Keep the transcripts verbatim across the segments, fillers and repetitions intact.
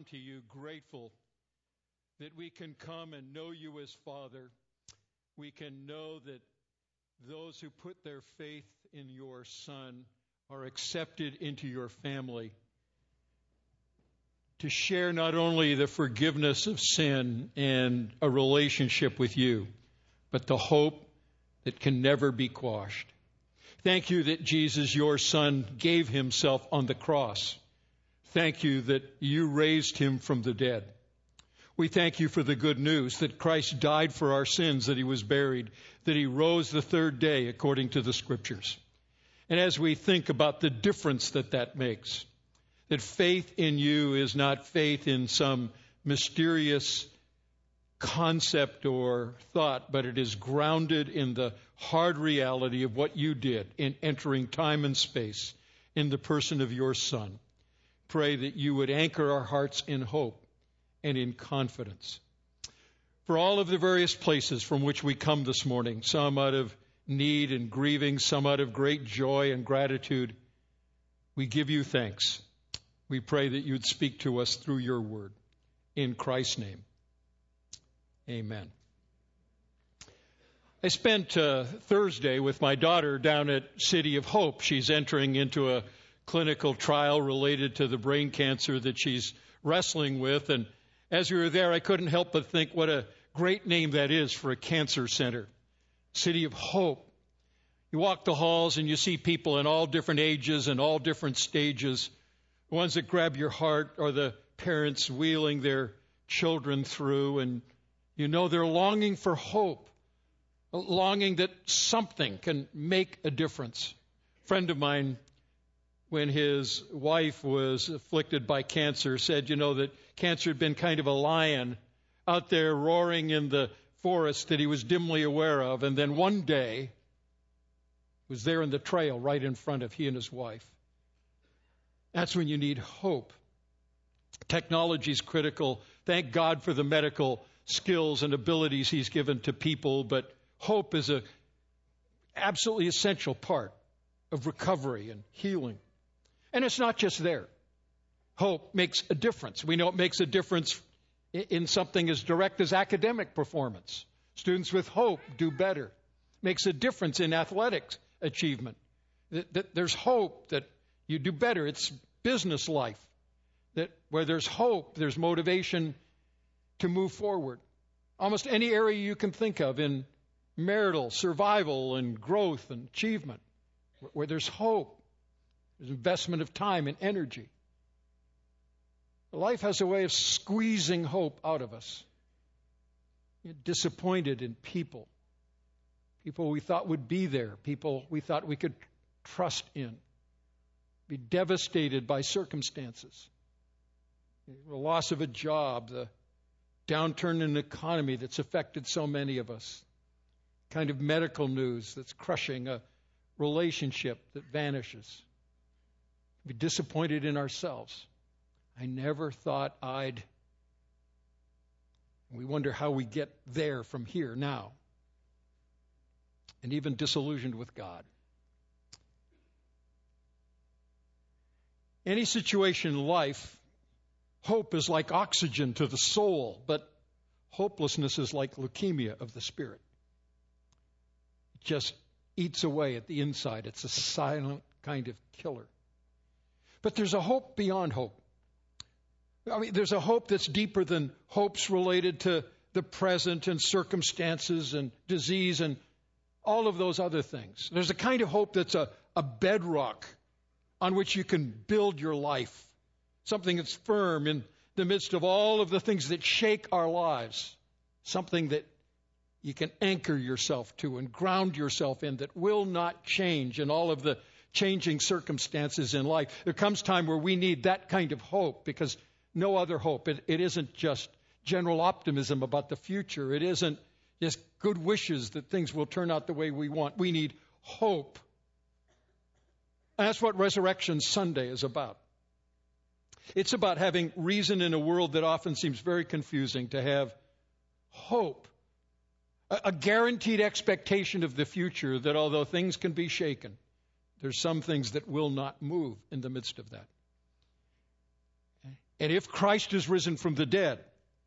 to you grateful that we can come and know you as Father. We can know that those who put their faith in your Son are accepted into your family to share not only the forgiveness of sin and a relationship with you, but the hope that can never be quashed. Thank you that Jesus, your Son, gave himself on the cross. Thank you that you raised him from the dead. We thank you for the good news that Christ died for our sins, that he was buried, that he rose the third day according to the Scriptures. And as we think about the difference that that makes, that faith in you is not faith in some mysterious concept or thought, but it is grounded in the hard reality of what you did in entering time and space in the person of your Son. Pray that you would anchor our hearts in hope and in confidence. For all of the various places from which we come this morning, some out of need and grieving, some out of great joy and gratitude, we give you thanks. We pray that you'd speak to us through your word. In Christ's name, amen. I spent uh, Thursday with my daughter down at City of Hope. She's entering into a clinical trial related to the brain cancer that she's wrestling with. And as we were there, I couldn't help but think what a great name that is for a cancer center. City of Hope. You walk the halls and you see people in all different ages and all different stages. The ones that grab your heart are the parents wheeling their children through, and you know they're longing for hope, longing that something can make a difference. A friend of mine, when his wife was afflicted by cancer, said, you know, that cancer had been kind of a lion out there roaring in the forest that he was dimly aware of, and then one day was there in the trail right in front of he and his wife. That's when you need hope. Technology is critical. Thank God for the medical skills and abilities he's given to people, but hope is an absolutely essential part of recovery and healing. And it's not just there. Hope makes a difference. We know it makes a difference in something as direct as academic performance. Students with hope do better. Makes a difference in athletics achievement. That, that there's hope that you do better. It's business life. That where there's hope, there's motivation to move forward. Almost any area you can think of in marital survival and growth and achievement, where there's hope, there's investment of time and energy. Life has a way of squeezing hope out of us. You're disappointed in people, people we thought would be there, people we thought we could trust in. Be devastated by circumstances. The loss of a job, the downturn in the economy that's affected so many of us. Kind of medical news that's crushing a relationship that vanishes. Be disappointed in ourselves. I never thought I'd... We wonder how we get there from here now. And even disillusioned with God. Any situation in life, hope is like oxygen to the soul, but hopelessness is like leukemia of the spirit. It just eats away at the inside. It's a silent kind of killer. But there's a hope beyond hope. I mean, there's a hope that's deeper than hopes related to the present and circumstances and disease and all of those other things. There's a kind of hope that's a, a bedrock on which you can build your life, something that's firm in the midst of all of the things that shake our lives, something that you can anchor yourself to and ground yourself in that will not change in all of the changing circumstances in life. There comes time where we need that kind of hope because no other hope. It, it isn't just general optimism about the future. It isn't just good wishes that things will turn out the way we want. We need hope. And that's what Resurrection Sunday is about. It's about having reason in a world that often seems very confusing, to have hope, a, a guaranteed expectation of the future that although things can be shaken, there's some things that will not move in the midst of that. And if Christ is risen from the dead,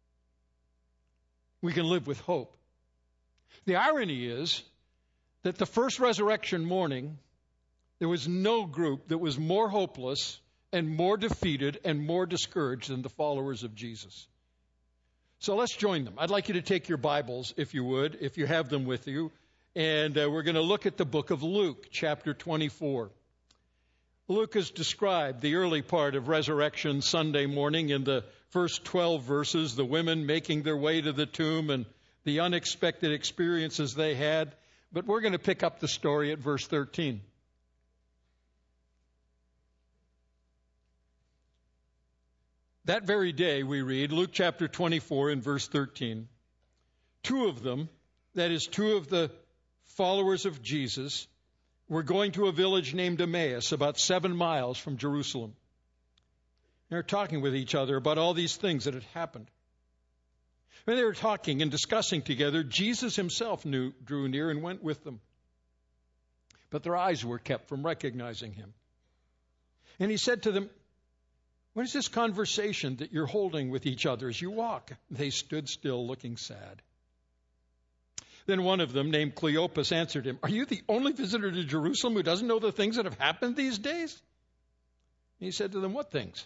we can live with hope. The irony is that the first resurrection morning, there was no group that was more hopeless and more defeated and more discouraged than the followers of Jesus. So let's join them. I'd like you to take your Bibles, if you would, if you have them with you, and uh, we're going to look at the book of Luke, chapter twenty-four. Luke has described the early part of Resurrection Sunday morning in the first twelve verses, the women making their way to the tomb and the unexpected experiences they had. But we're going to pick up the story at verse thirteen. That very day, we read, Luke chapter twenty-four and verse thirteen, two of them, that is, two of the followers of Jesus, were going to a village named Emmaus, about seven miles from Jerusalem. They're talking with each other about all these things that had happened. When they were talking and discussing together, Jesus himself knew, drew near and went with them. But their eyes were kept from recognizing him. And he said to them, "What is this conversation that you're holding with each other as you walk?" They stood still, looking sad. Then one of them, named Cleopas, answered him, "Are you the only visitor to Jerusalem who doesn't know the things that have happened these days?" And he said to them, "What things?"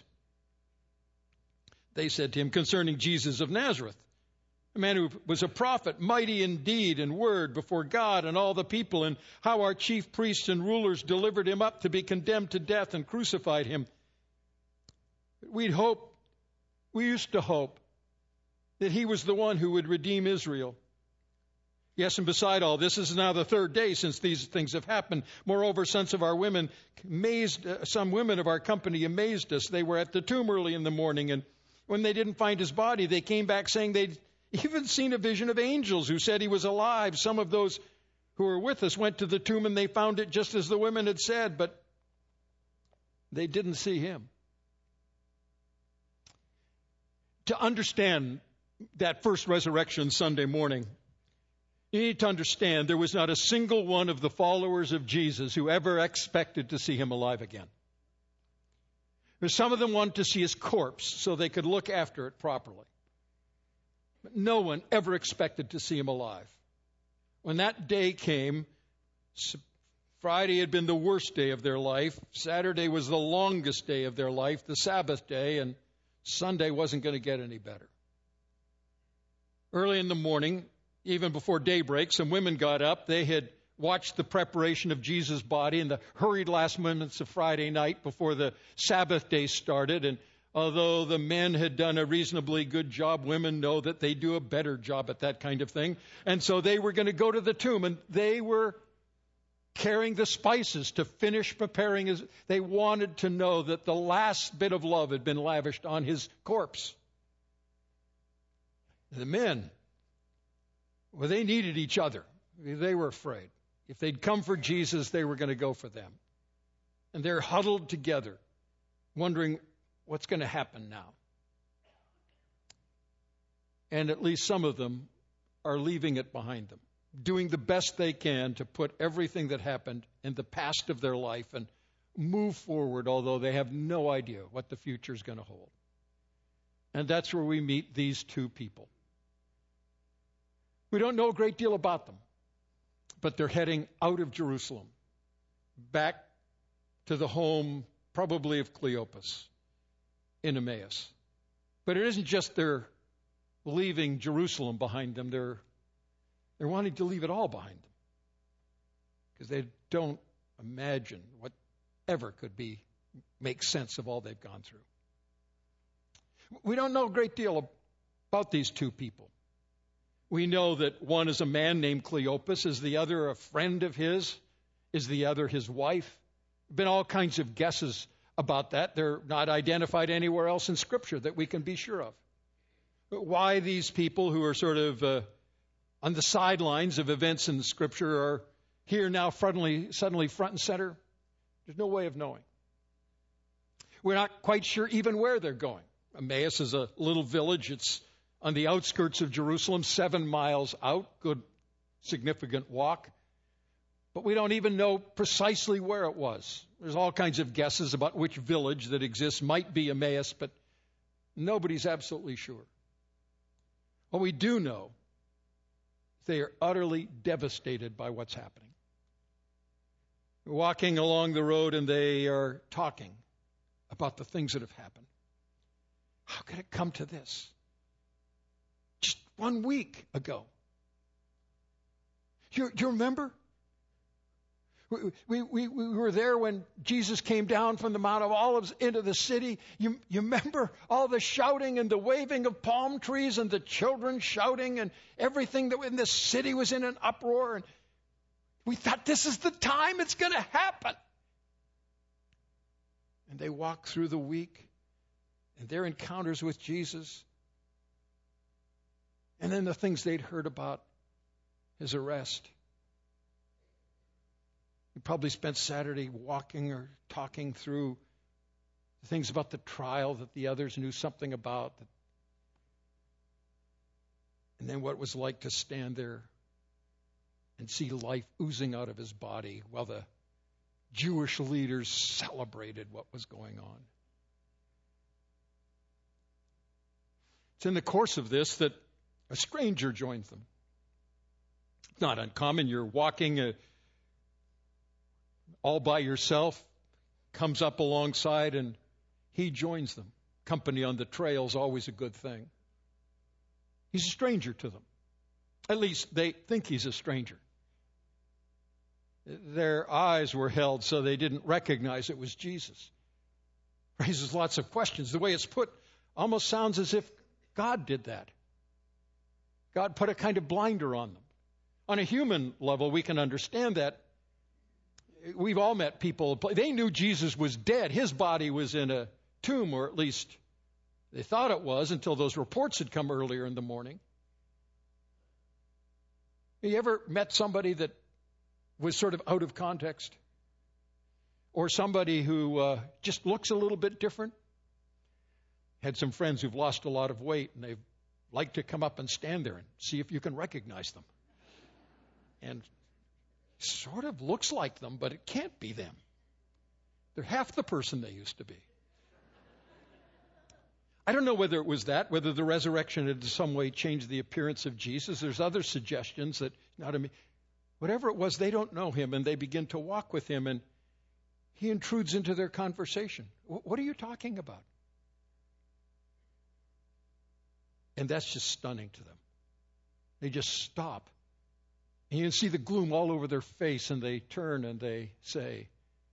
They said to him, "Concerning Jesus of Nazareth, a man who was a prophet, mighty in deed and word before God and all the people, and how our chief priests and rulers delivered him up to be condemned to death and crucified him. We'd hope, we used to hope that he was the one who would redeem Israel. Yes, and beside all this, this is now the third day since these things have happened. Moreover, some of our women amazed, uh, some women of our company amazed us. They were at the tomb early in the morning, and when they didn't find his body, they came back saying they'd even seen a vision of angels who said he was alive. Some of those who were with us went to the tomb, and they found it just as the women had said, but they didn't see him." To understand that first resurrection Sunday morning, you need to understand there was not a single one of the followers of Jesus who ever expected to see him alive again. Some of them wanted to see his corpse so they could look after it properly. But no one ever expected to see him alive. When that day came, Friday had been the worst day of their life. Saturday was the longest day of their life, the Sabbath day, and Sunday wasn't going to get any better. Early in the morning, even before daybreak, some women got up. They had watched the preparation of Jesus' body in the hurried last minutes of Friday night before the Sabbath day started. And although the men had done a reasonably good job, women know that they do a better job at that kind of thing. And so they were going to go to the tomb, and they were carrying the spices to finish preparing his. They wanted to know that the last bit of love had been lavished on his corpse. The men, well, they needed each other. They were afraid. If they'd come for Jesus, they were going to go for them. And they're huddled together, wondering what's going to happen now. And at least some of them are leaving it behind them, doing the best they can to put everything that happened in the past of their life and move forward, although they have no idea what the future is going to hold. And that's where we meet these two people. We don't know a great deal about them, but they're heading out of Jerusalem, back to the home, probably of Cleopas, in Emmaus. But it isn't just they're leaving Jerusalem behind them. They're They're wanting to leave it all behind them because they don't imagine whatever could be make sense of all they've gone through. We don't know a great deal about these two people. We know that one is a man named Cleopas, is the other a friend of his, is the other his wife. There have been all kinds of guesses about that. They're not identified anywhere else in Scripture that we can be sure of. But why these people who are sort of uh, on the sidelines of events in the Scripture are here now suddenly, suddenly front and center, there's no way of knowing. We're not quite sure even where they're going. Emmaus is a little village. It's on the outskirts of Jerusalem, seven miles out, good, significant walk. But we don't even know precisely where it was. There's all kinds of guesses about which village that exists might be Emmaus, but Nobody's absolutely sure. What we do know, they are utterly devastated by what's happening. They're walking along the road and they are talking about the things that have happened. How could it come to this? Just one week ago. Do you, do you remember? We, we, we were there when Jesus came down from the Mount of Olives into the city. You, you remember all the shouting and the waving of palm trees and the children shouting and everything that in the city was in an uproar. And we thought, this is the time it's going to happen. And they walk through the week and their encounters with Jesus. And then the things they'd heard about his arrest. We probably spent Saturday walking or talking through the things about the trial that the others knew something about. And then what it was like to stand there and see life oozing out of his body while the Jewish leaders celebrated what was going on. It's in the course of this that a stranger joins them. It's not uncommon. You're walking a all by yourself, comes up alongside, and he joins them. Company on the trail is always a good thing. He's a stranger to them. At least they think he's a stranger. Their eyes were held so they didn't recognize it was Jesus. Raises lots of questions. The way it's put almost sounds as if God did that. God put a kind of blinder on them. On a human level, we can understand that. We've all met people. They knew Jesus was dead. His body was in a tomb, or at least they thought it was until those reports had come earlier in the morning. You ever met somebody that was sort of out of context? Or somebody who uh, just looks a little bit different? Had some friends who've lost a lot of weight, and they'd like to come up and stand there and see if you can recognize them. And sort of looks like them, but it can't be them. They're half the person they used to be. I don't know whether it was that, whether the resurrection had in some way changed the appearance of Jesus. There's other suggestions that, not I mean, whatever it was, they don't know him, and they begin to walk with him, and he intrudes into their conversation. What are you talking about? And that's just stunning to them. They just stop. And you can see the gloom all over their face, and they turn and they say,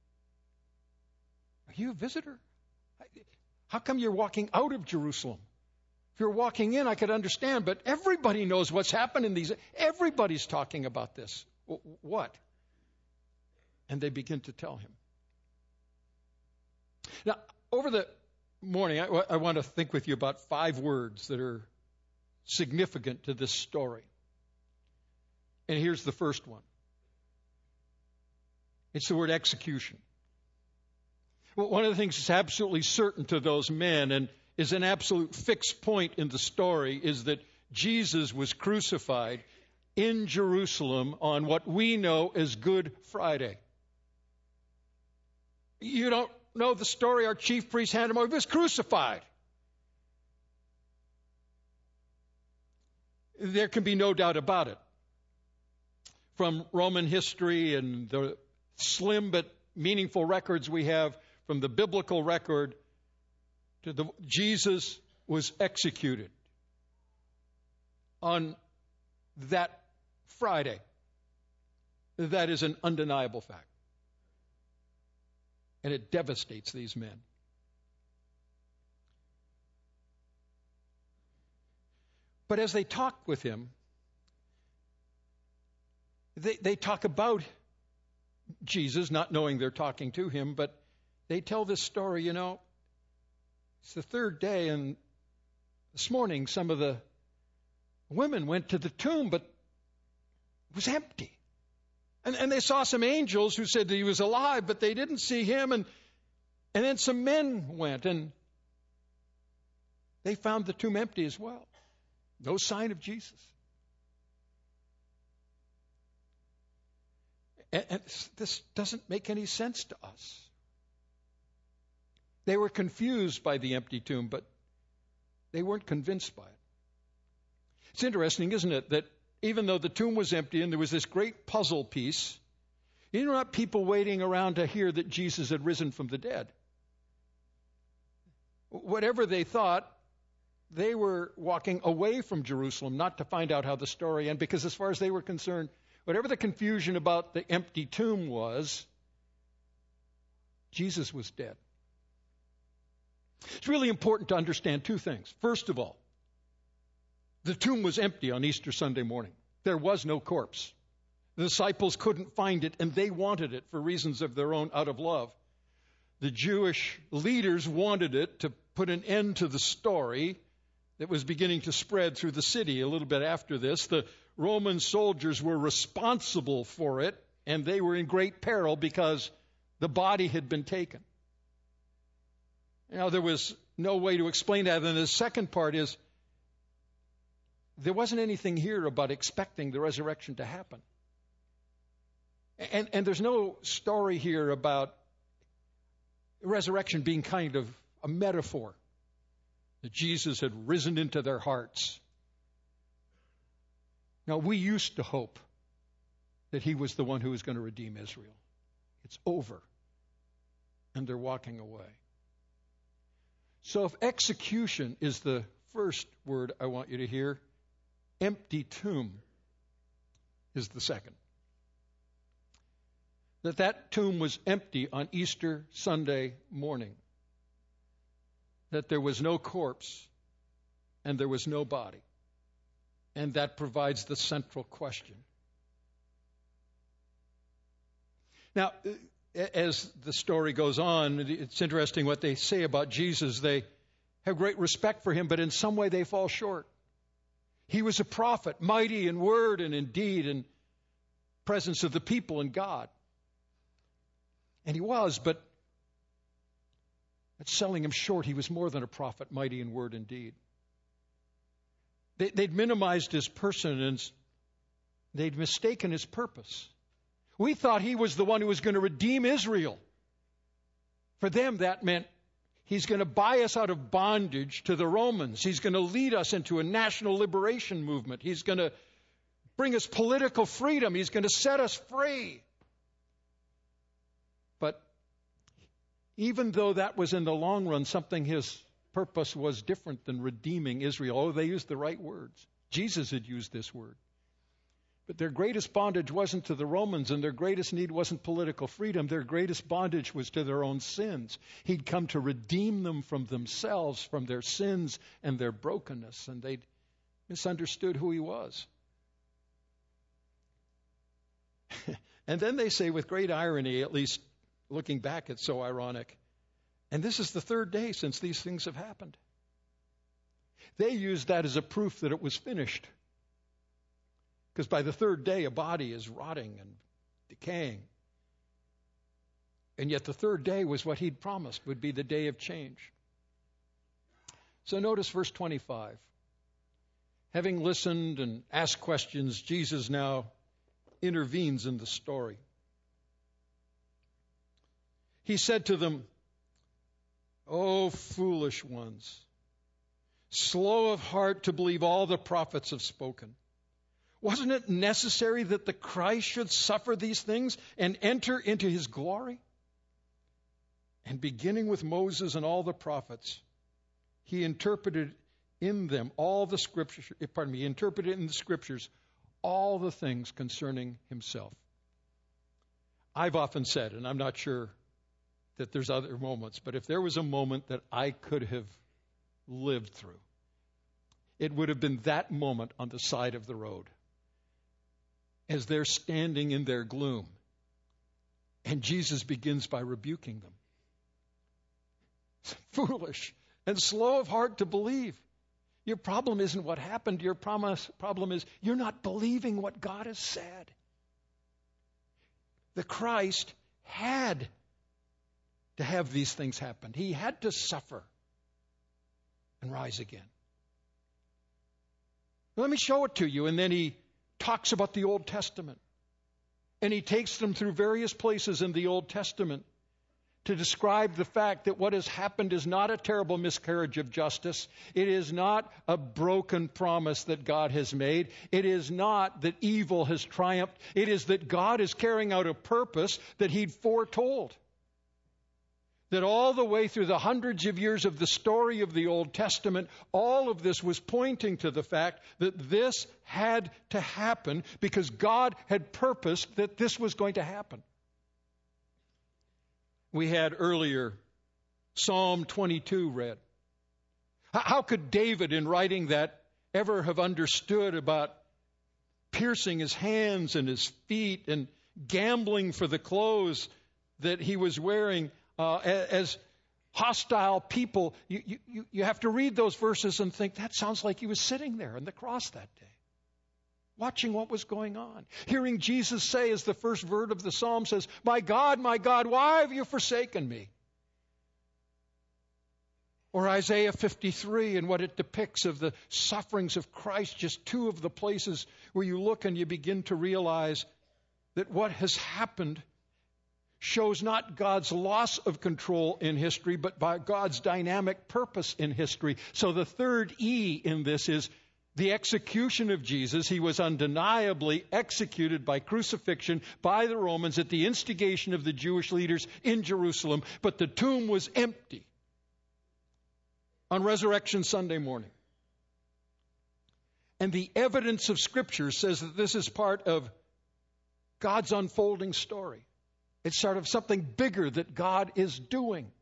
"Are you a visitor? How come you're walking out of Jerusalem? If you're walking in, I could understand, but everybody knows what's happened in these. Everybody's talking about this. What?" And they begin to tell him. Now, over the morning, I, I want to think with you about five words that are significant to this story. And here's the first one. It's the word execution. Well, one of the things that's absolutely certain to those men and is an absolute fixed point in the story is that Jesus was crucified in Jerusalem on what we know as Good Friday. You don't know the story. Our chief priest handed him over. He was crucified. There can be no doubt about it. From Roman history and the slim but meaningful records we have from the biblical record to the Jesus was executed on that Friday. That is an undeniable fact. And it devastates these men. But as they talk with him, They, they talk about Jesus, not knowing they're talking to him, but they tell this story, you know, it's the third day, and this morning some of the women went to the tomb, but it was empty. And, and they saw some angels who said that he was alive, but they didn't see him, and, and then some men went, and they found the tomb empty as well. No sign of Jesus. And this doesn't make any sense to us. They were confused by the empty tomb, but They weren't convinced by it. It's interesting, isn't it, that even though the tomb was empty and there was this great puzzle piece, you know, not people waiting around to hear that Jesus had risen from the dead. Whatever they thought, they were walking away from Jerusalem, not to find out how the story ended, because as far as they were concerned, whatever the confusion about the empty tomb was, Jesus was dead. It's really important to understand two things. First of all, the tomb was empty on Easter Sunday morning. There was no corpse. The disciples couldn't find it, and they wanted it for reasons of their own, out of love. The Jewish leaders wanted it to put an end to the story that was beginning to spread through the city a little bit after this. The Roman soldiers were responsible for it, and they were in great peril because the body had been taken. Now, there was no way to explain that. And the second part is, there wasn't anything here about expecting the resurrection to happen. And, and there's no story here about resurrection being kind of a metaphor, that Jesus had risen into their hearts. Now, we used to hope that he was the one who was going to redeem Israel. It's over, and they're walking away. So if execution is the first word I want you to hear, empty tomb is the second. That that tomb was empty on Easter Sunday morning. That there was no corpse and there was no body. And that provides the central question. Now, as the story goes on, it's interesting what they say about Jesus. They have great respect for him, but in some way they fall short. He was a prophet, mighty in word and in deed and presence of the people and God. And he was, but that's selling him short. He was more than a prophet, mighty in word and deed. They, they'd minimized his person and they'd mistaken his purpose. We thought he was the one who was going to redeem Israel. For them, that meant he's going to buy us out of bondage to the Romans. He's going to lead us into a national liberation movement. He's going to bring us political freedom. He's going to set us free. But even though that was in the long run something his purpose was different than redeeming Israel. Oh, they used the right words. Jesus had used this word. But their greatest bondage wasn't to the Romans, and their greatest need wasn't political freedom. Their greatest bondage was to their own sins. He'd come to redeem them from themselves, from their sins and their brokenness, and they'd misunderstood who he was. And then they say with great irony, at least looking back, it's so ironic, and this is the third day since these things have happened. They used that as a proof that it was finished. Because by the third day, a body is rotting and decaying. And yet the third day was what he'd promised would be the day of change. So notice verse twenty-five. Having listened and asked questions, Jesus now intervenes in the story. He said to them, "O foolish ones, slow of heart to believe all the prophets have spoken. Wasn't it necessary that the Christ should suffer these things and enter into his glory?" And beginning with Moses and all the prophets, he interpreted in them all the scriptures, pardon me, he interpreted in the scriptures all the things concerning himself. I've often said, and I'm not sure that there's other moments, but if there was a moment that I could have lived through, it would have been that moment on the side of the road, as they're standing in their gloom, and Jesus begins by rebuking them. Foolish and slow of heart to believe. Your problem isn't what happened. Your promise, problem is you're not believing what God has said. The Christ had to have these things happen. He had to suffer and rise again. Let me show it to you. And then he talks about the Old Testament. And he takes them through various places in the Old Testament to describe the fact that what has happened is not a terrible miscarriage of justice. It is not a broken promise that God has made. It is not that evil has triumphed. It is that God is carrying out a purpose that He'd foretold. That all the way through the hundreds of years of the story of the Old Testament, all of this was pointing to the fact that this had to happen because God had purposed that this was going to happen. We had earlier Psalm twenty-two read. How could David, in writing that, ever have understood about piercing his hands and his feet and gambling for the clothes that he was wearing uh, as hostile people? You, you, you have to read those verses and think, that sounds like he was sitting there on the cross that day, watching what was going on. Hearing Jesus say, as the first verse of the psalm says, "My God, my God, why have you forsaken me?" Or Isaiah fifty-three and what it depicts of the sufferings of Christ, just two of the places where you look and you begin to realize that what has happened shows not God's loss of control in history, but by God's dynamic purpose in history. So the third E in this is the execution of Jesus. He was undeniably executed by crucifixion by the Romans at the instigation of the Jewish leaders in Jerusalem, but the tomb was empty on Resurrection Sunday morning. And the evidence of Scripture says that this is part of God's unfolding story. It's sort of something bigger that God is doing.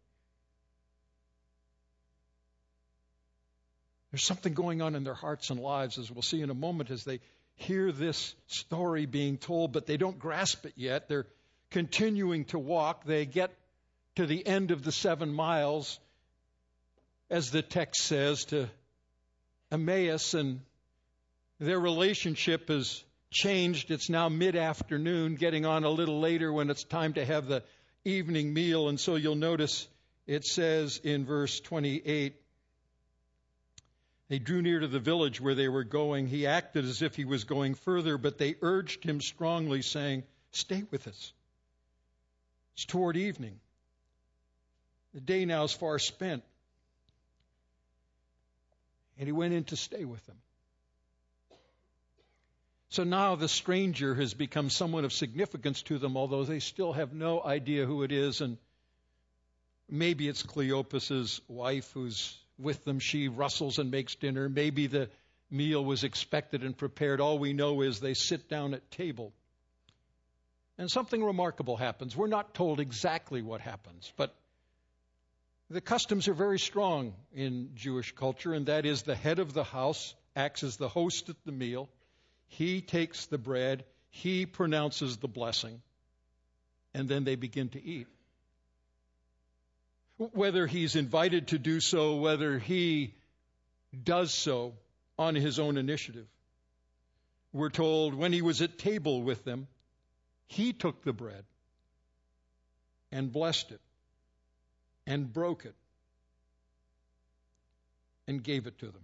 There's something going on in their hearts and lives, as we'll see in a moment, as they hear this story being told, but they don't grasp it yet. They're continuing to walk. They get to the end of the seven miles, as the text says, to Emmaus, and their relationship is changed. It's now mid-afternoon, getting on a little later when it's time to have the evening meal. And so you'll notice it says in verse twenty-eight, they drew near to the village where they were going. He acted as if he was going further, but they urged him strongly, saying, "Stay with us. It's toward evening. The day now is far spent." And he went in to stay with them. So now the stranger has become someone of significance to them, although they still have no idea who it is. And maybe it's Cleopas's wife who's with them. She rustles and makes dinner. Maybe the meal was expected and prepared. All we know is they sit down at table. And something remarkable happens. We're not told exactly what happens, but the customs are very strong in Jewish culture, and that is the head of the house acts as the host at the meal. He takes the bread, he pronounces the blessing, and then they begin to eat. Whether he's invited to do so, whether he does so on his own initiative, we're told when he was at table with them, he took the bread and blessed it and broke it and gave it to them.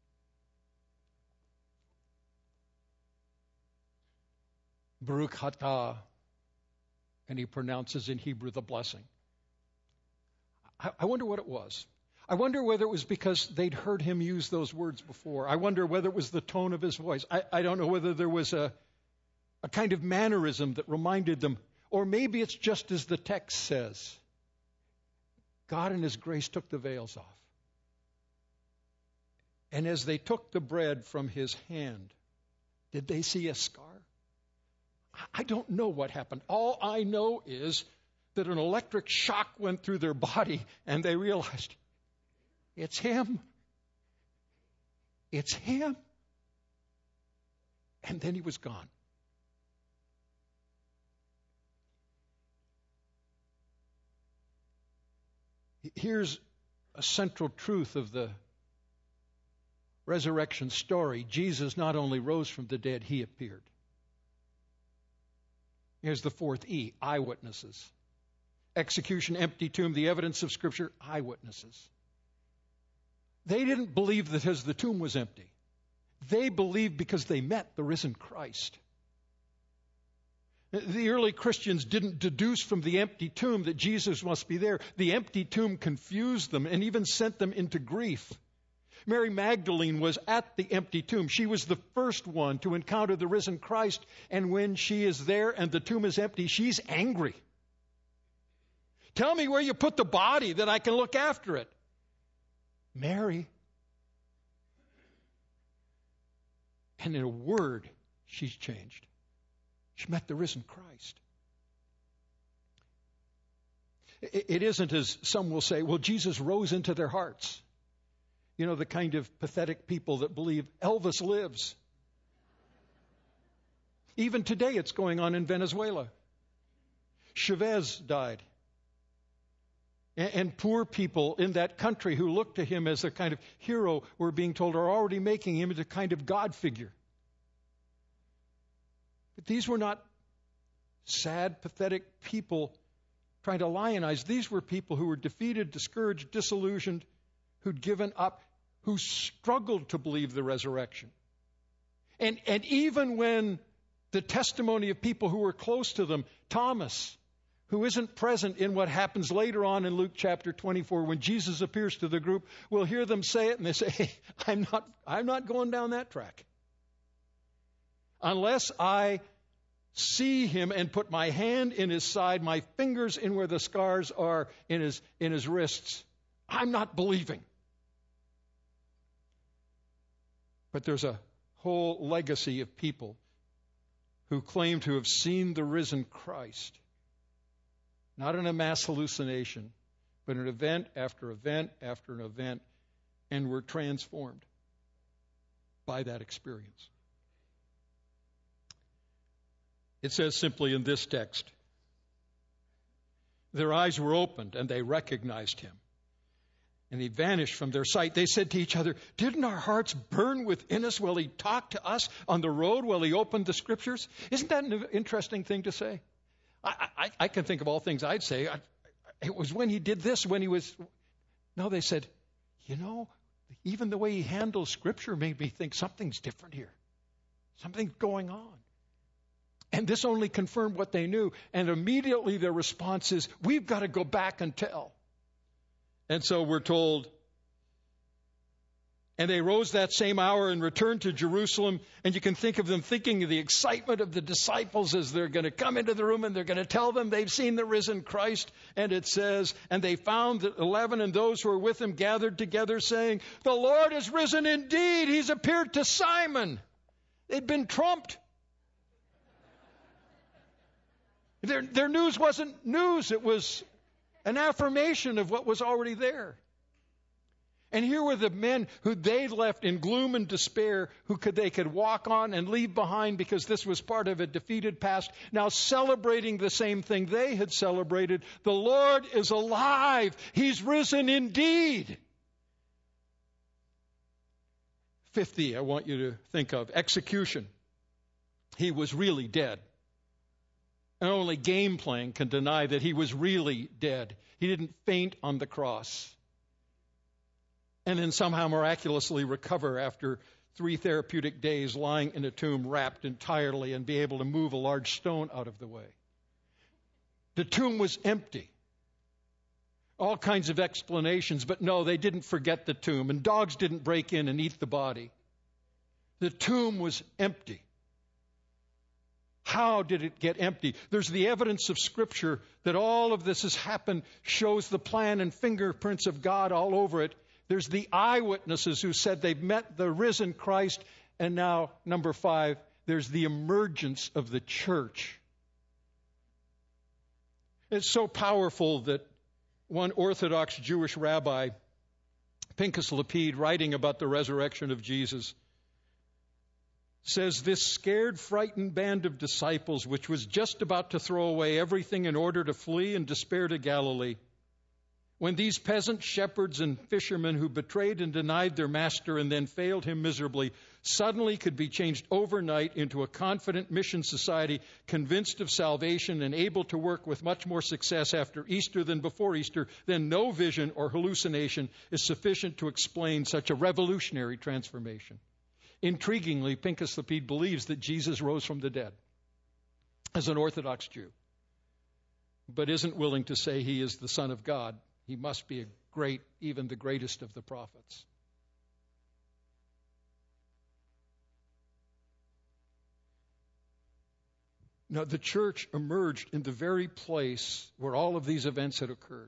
Baruch atah, and he pronounces in Hebrew the blessing. I, I wonder what it was. I wonder whether it was because they'd heard him use those words before. I wonder whether it was the tone of his voice. I, I don't know whether there was a, a kind of mannerism that reminded them, or maybe it's just as the text says. God in his grace took the veils off. And as they took the bread from his hand, did they see a scar? I don't know what happened. All I know is that an electric shock went through their body and they realized, it's him. It's him. And then he was gone. Here's a central truth of the resurrection story. Jesus not only rose from the dead, he appeared. Here's the fourth E, eyewitnesses. Execution, empty tomb, the evidence of Scripture, eyewitnesses. They didn't believe that his, the tomb was empty. They believed because they met the risen Christ. The early Christians didn't deduce from the empty tomb that Jesus must be there. The empty tomb confused them and even sent them into grief. Mary Magdalene was at the empty tomb. She was the first one to encounter the risen Christ. And when she is there and the tomb is empty, she's angry. Tell me where you put the body that I can look after it. Mary. And in a word, she's changed. She met the risen Christ. It isn't as some will say, well, Jesus rose into their hearts. You know, the kind of pathetic people that believe Elvis lives. Even today it's going on in Venezuela. Chavez died. And poor people in that country who look to him as a kind of hero, we're being told, are already making him into a kind of God figure. But these were not sad, pathetic people trying to lionize. These were people who were defeated, discouraged, disillusioned, who'd given up, who struggled to believe the resurrection. And, and even when the testimony of people who were close to them, Thomas, who isn't present in what happens later on in Luke chapter twenty-four, when Jesus appears to the group, will hear them say it, and they say, hey, I'm not, I'm not going down that track. Unless I see him and put my hand in his side, my fingers in where the scars are in his, in his wrists, I'm not believing. But there's a whole legacy of people who claim to have seen the risen Christ. Not in a mass hallucination, but an event after event after an event, and were transformed by that experience. It says simply in this text, their eyes were opened and they recognized him. And he vanished from their sight. They said to each other, didn't our hearts burn within us while he talked to us on the road, while he opened the scriptures? Isn't that an interesting thing to say? I, I, I can think of all things I'd say. I, it was when he did this, when he was... No, they said, you know, even the way he handles Scripture made me think something's different here. Something's going on. And this only confirmed what they knew. And immediately their response is, we've got to go back and tell. And so we're told, and they rose that same hour and returned to Jerusalem. And you can think of them thinking of the excitement of the disciples as they're going to come into the room and they're going to tell them they've seen the risen Christ. And it says, and they found that eleven and those who were with him gathered together saying, the Lord is risen indeed. He's appeared to Simon. They'd been trumped. Their, their news wasn't news. It was an affirmation of what was already there. And here were the men who they left in gloom and despair, who could they could walk on and leave behind because this was part of a defeated past, now celebrating the same thing they had celebrated. The Lord is alive. He's risen indeed. Fifthly, I want you to think of execution. He was really dead. And only game playing can deny that he was really dead. He didn't faint on the cross. And then somehow miraculously recover after three therapeutic days lying in a tomb wrapped entirely and be able to move a large stone out of the way. The tomb was empty. All kinds of explanations, but no, they didn't forget the tomb, and dogs didn't break in and eat the body. The tomb was empty. How did it get empty? There's the evidence of Scripture that all of this has happened, shows the plan and fingerprints of God all over it. There's the eyewitnesses who said they've met the risen Christ. And now, number five, there's the emergence of the church. It's so powerful that one Orthodox Jewish rabbi, Pinchas Lapid, writing about the resurrection of Jesus, says this scared, frightened band of disciples, which was just about to throw away everything in order to flee in despair to Galilee, when these peasant shepherds and fishermen who betrayed and denied their master and then failed him miserably suddenly could be changed overnight into a confident mission society, convinced of salvation and able to work with much more success after Easter than before Easter, then no vision or hallucination is sufficient to explain such a revolutionary transformation. Intriguingly, Pinchas Lapid believes that Jesus rose from the dead. as an Orthodox Jew, but isn't willing to say he is the Son of God, he must be a great, even the greatest of the prophets. Now, the church emerged in the very place where all of these events had occurred.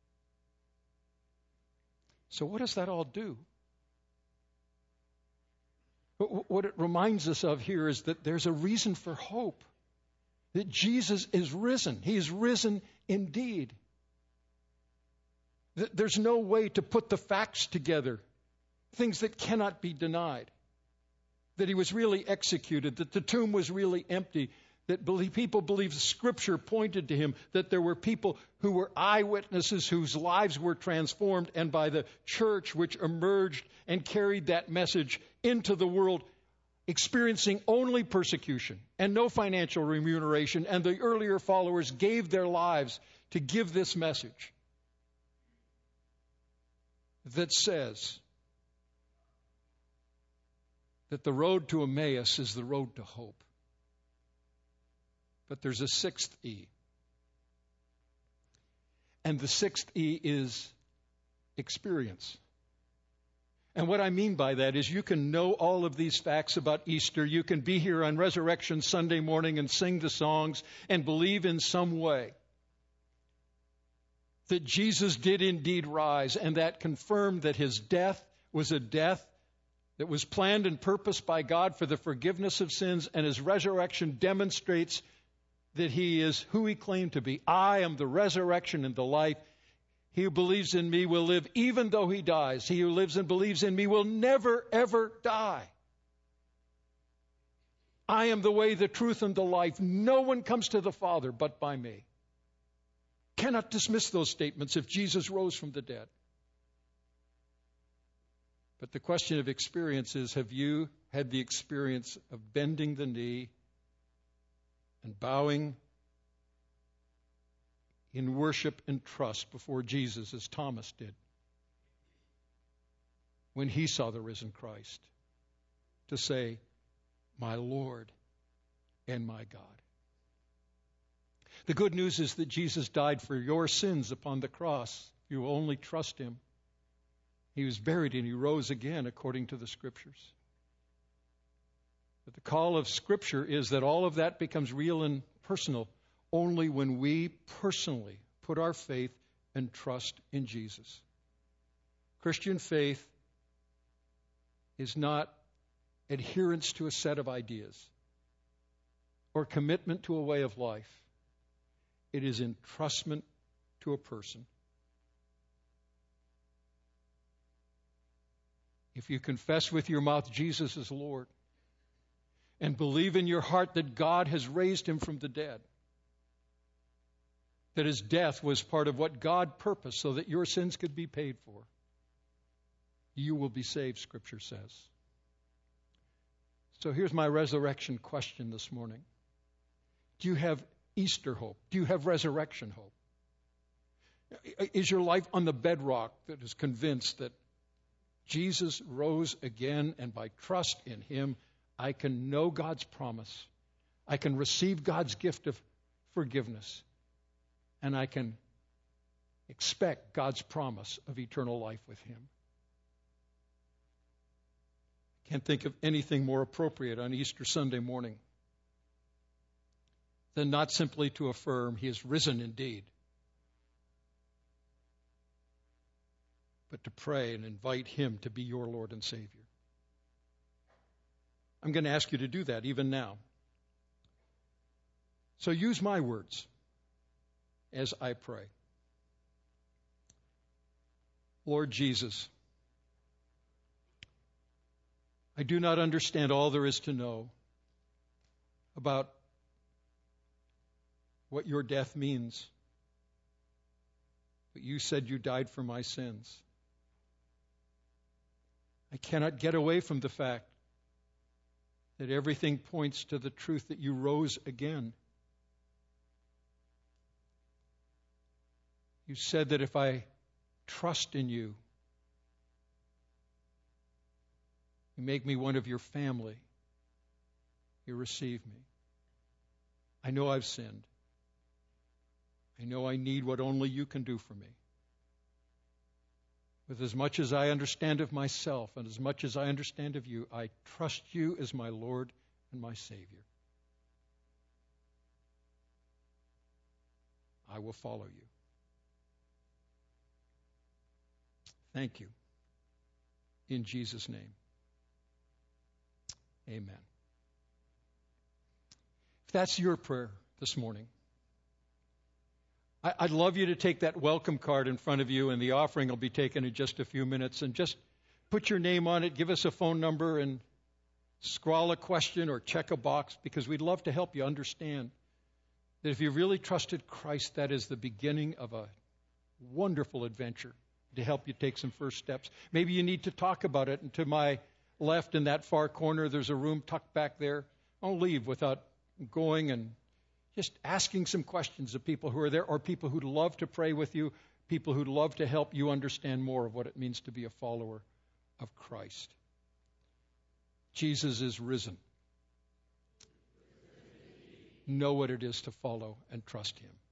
So what does that all do? What it reminds us of here is that there's a reason for hope, that Jesus is risen. He is risen indeed. There's no way to put the facts together, things that cannot be denied, that he was really executed, that the tomb was really empty, that people believe Scripture pointed to him, that there were people who were eyewitnesses whose lives were transformed, and by the church which emerged and carried that message into the world, experiencing only persecution and no financial remuneration, and the earlier followers gave their lives to give this message that says that the road to Emmaus is the road to hope. But there's a sixth E. And the sixth E is experience. And what I mean by that is you can know all of these facts about Easter. You can be here on Resurrection Sunday morning and sing the songs and believe in some way that Jesus did indeed rise, and that confirmed that his death was a death that was planned and purposed by God for the forgiveness of sins, and his resurrection demonstrates that he is who he claimed to be. I am the resurrection and the life. He who believes in me will live even though he dies. He who lives and believes in me will never, ever die. I am the way, the truth, and the life. No one comes to the Father but by me. Cannot dismiss those statements if Jesus rose from the dead. But the question of experience is, have you had the experience of bending the knee and bowing in worship and trust before Jesus, as Thomas did when he saw the risen Christ, to say, my Lord and my God? The good news is that Jesus died for your sins upon the cross. You only trust him. He was buried and he rose again according to the Scriptures. But the call of Scripture is that all of that becomes real and personal only when we personally put our faith and trust in Jesus. Christian faith is not adherence to a set of ideas or commitment to a way of life. It is entrustment to a person. If you confess with your mouth Jesus is Lord and believe in your heart that God has raised him from the dead, that his death was part of what God purposed so that your sins could be paid for, you will be saved, Scripture says. So here's my resurrection question this morning. Do you have Easter hope? Do you have resurrection hope? Is your life on the bedrock that is convinced that Jesus rose again, and by trust in him, I can know God's promise. I can receive God's gift of forgiveness. And I can expect God's promise of eternal life with him. I can't think of anything more appropriate on Easter Sunday morning than not simply to affirm he is risen indeed, but to pray and invite him to be your Lord and Savior. I'm going to ask you to do that even now. So use my words as I pray. Lord Jesus, I do not understand all there is to know about what your death means, but you said you died for my sins. I cannot get away from the fact that everything points to the truth that you rose again. You said that if I trust in you, you make me one of your family. You receive me. I know I've sinned. I know I need what only you can do for me. With as much as I understand of myself and as much as I understand of you, I trust you as my Lord and my Savior. I will follow you. Thank you. In Jesus' name. Amen. If that's your prayer this morning, I'd love you to take that welcome card in front of you, and the offering will be taken in just a few minutes, and just put your name on it, give us a phone number, and scrawl a question or check a box, because we'd love to help you understand that if you really trusted Christ, that is the beginning of a wonderful adventure to help you take some first steps. Maybe you need to talk about it, and to my left in that far corner, there's a room tucked back there. Don't leave without going and just asking some questions of people who are there, or people who'd love to pray with you, people who'd love to help you understand more of what it means to be a follower of Christ. Jesus is risen. Know what it is to follow and trust him.